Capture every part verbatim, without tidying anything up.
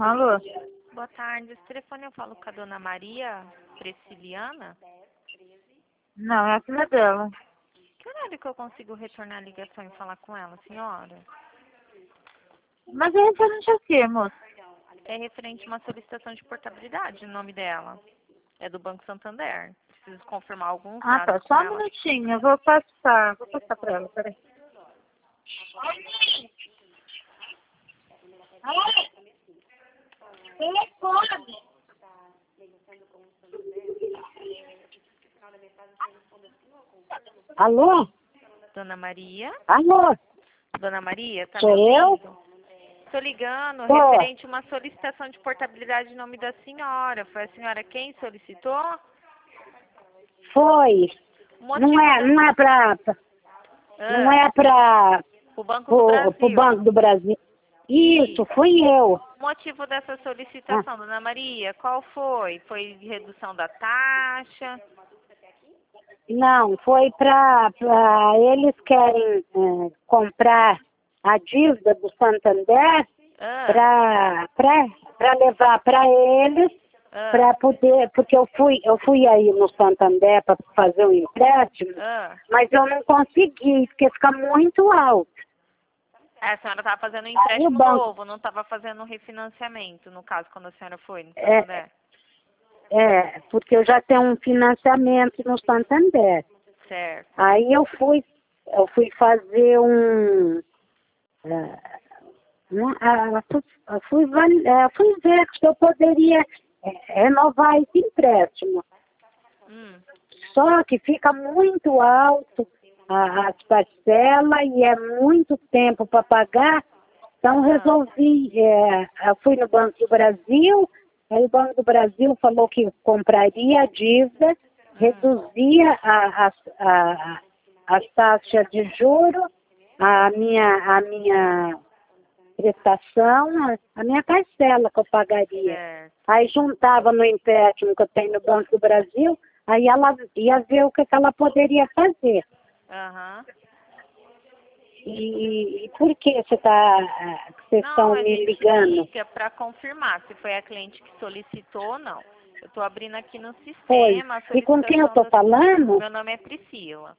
Alô? Boa tarde. Esse telefone eu falo com a dona Maria Prisciliana. Não, é a filha dela. Que horário que eu consigo retornar a ligação e falar com ela, senhora? Mas é referente a quê, moço? É referente a uma solicitação de portabilidade no nome dela. É do Banco Santander. Preciso confirmar alguns Ah, tá. dados Só com um ela. minutinho. Eu vou passar. Vou passar pra ela, peraí. Telefone. Alô? Dona Maria? Alô? Dona Maria, tá me Sou eu? ouvindo? Tô ligando Tô. referente a uma solicitação de portabilidade em nome da senhora. Foi a senhora quem solicitou? Foi. O motivo Não é, da... não é pra, não Ah, é pra, o Banco do pro, pro Brasil. Banco do Brasil. Isso, fui eu. O motivo dessa Ah, solicitação, Dona Maria, qual foi? Foi redução da taxa? não, foi pra, pra eles querem eh, comprar a dívida do Santander Ah, para para levar para eles ah, para poder, porque eu fui eu fui aí no Santander para fazer um empréstimo, ah. mas eu não consegui porque fica muito alto. A senhora estava fazendo um Aí o empréstimo banco novo, não estava fazendo um refinanciamento, no caso, quando a senhora foi no é, Santander. é porque eu já tenho um financiamento no Santander. Certo. Aí eu fui eu fui fazer um eh, Né? Ah, fui, fui, val- eh, fui ver se eu poderia eh, renovar esse empréstimo. Hum, Só que fica muito alto a- as parcelas e é muito tempo para pagar. Então ah, resolvi, eh, eu fui no Banco do Brasil, aí o Banco do Brasil falou que compraria a dívida, hum, reduzia a- as a- as taxas de juros, a minha, a minha prestação, a a minha parcela que eu pagaria. certo. Aí juntava no empréstimo que eu tenho no Banco do Brasil, aí ela ia ver o que, que ela poderia fazer. Aham. E, e por que você tá, ah, que vocês Não, estão a me gente ligando? liga para confirmar se foi a cliente que solicitou ou não. Eu estou abrindo aqui no Foi. sistema a E com quem eu solicitação estou da... falando? Meu nome é Priscila.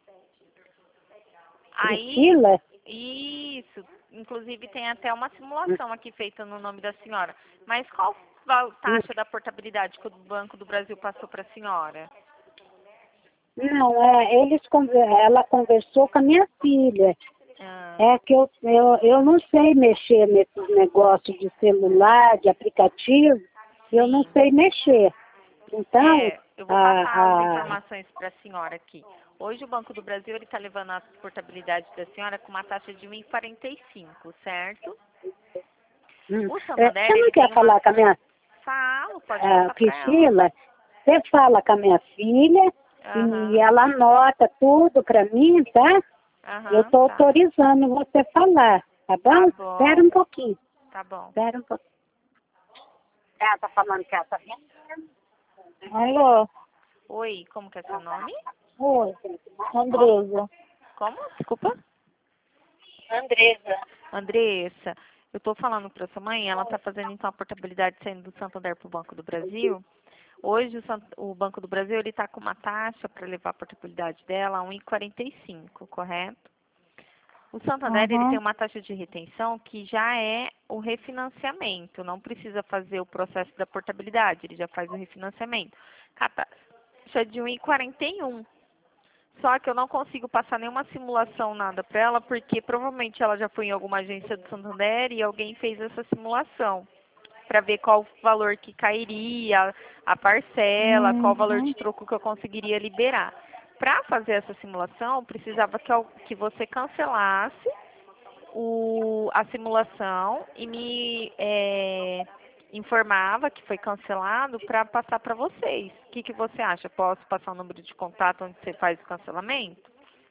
Aí, Priscila? isso, inclusive tem até uma simulação aqui feita no nome da senhora. Mas qual a taxa da portabilidade que o Banco do Brasil passou para a senhora? Não, é, eles, conver- ela conversou com a minha filha. Ah, É que eu, eu, eu não sei mexer nesses negócios de celular, de aplicativo, eu não sim. sei mexer. Então, É, eu vou passar as a, a, informações para a senhora aqui. Hoje o Banco do Brasil está levando a portabilidade da senhora com uma taxa de um vírgula quarenta e cinco, certo? hum, O é, Santander, você não ele quer tem uma... falar com a minha Falo, pode a passar para ela. Priscila? Você fala com a minha filha e Aham, ela anota tudo para mim, tá? Eu aham, estou tá. autorizando você falar, tá Tá bom? Espera bom, um pouquinho, tá bom. espera um pouquinho. Ela tá falando que ela tá vendo? Alô? Oi, como que é seu nome? Oi, Como? Andresa. Como? Desculpa. Andresa. Andressa, eu estou falando para sua mãe, ela está fazendo então a portabilidade saindo do Santander para o Banco do Brasil. Hoje o, Sant- o Banco do Brasil ele está com uma taxa para levar a portabilidade dela a um vírgula quarenta e cinco, correto? O Santander ele tem Uhum. uma taxa de retenção que já é o refinanciamento, não precisa fazer o processo da portabilidade, ele já faz o refinanciamento. A taxa de um vírgula quarenta e um. Só que eu não consigo passar nenhuma simulação, nada para ela, porque provavelmente ela já foi em alguma agência do Santander e alguém fez essa simulação para ver qual o valor que cairia, a parcela, qual o valor de Uhum. troco que eu conseguiria liberar. Para fazer essa simulação, precisava que, al- que você cancelasse o, a simulação e me é, informava que foi cancelado para passar para vocês. O que, que você acha? Posso passar o número de contato onde você faz o cancelamento?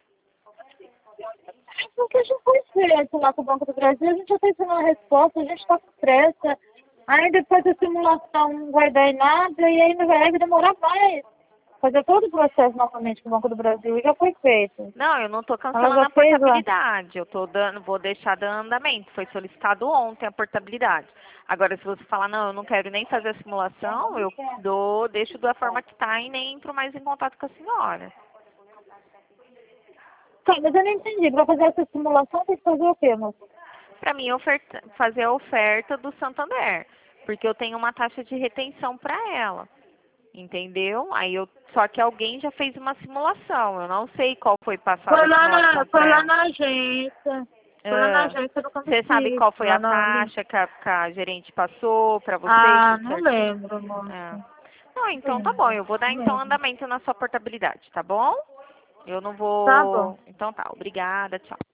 Porque já foi feito lá com o Banco do Brasil, a gente já tem uma resposta, a gente está com pressa. Aí depois a simulação não vai dar em nada e aí vai demorar mais. Fazer todo o processo novamente com o Banco do Brasil e já foi feito. Não, eu não estou Ela cancelando já a fez lá. portabilidade. Eu tô dando, vou deixar dando andamento. Foi solicitado ontem a portabilidade. Agora, se você falar, não, eu não quero nem fazer a simulação, eu dou, deixo da forma que tá e nem entro mais em contato com a senhora. Tá, mas eu não entendi. Para fazer essa simulação tem que fazer o quê, moça? Para mim, oferta, fazer a oferta do Santander, porque eu tenho uma taxa de retenção para ela. Entendeu? Aí eu, só que alguém já fez uma simulação. Eu não sei qual foi passada Foi a lá simulação na, foi para lá ela. na agência. Foi lá na Ah, agência do você sabe Camicito, qual foi lá a na... taxa que a, que a gerente passou para vocês, Ah, tudo não certinho? lembro, É. moça. Não, Não então tá bom. lembro, Eu vou dar não então lembro. andamento na sua portabilidade, tá bom? Eu não Tá bom. vou. Então tá. Obrigada. Tchau.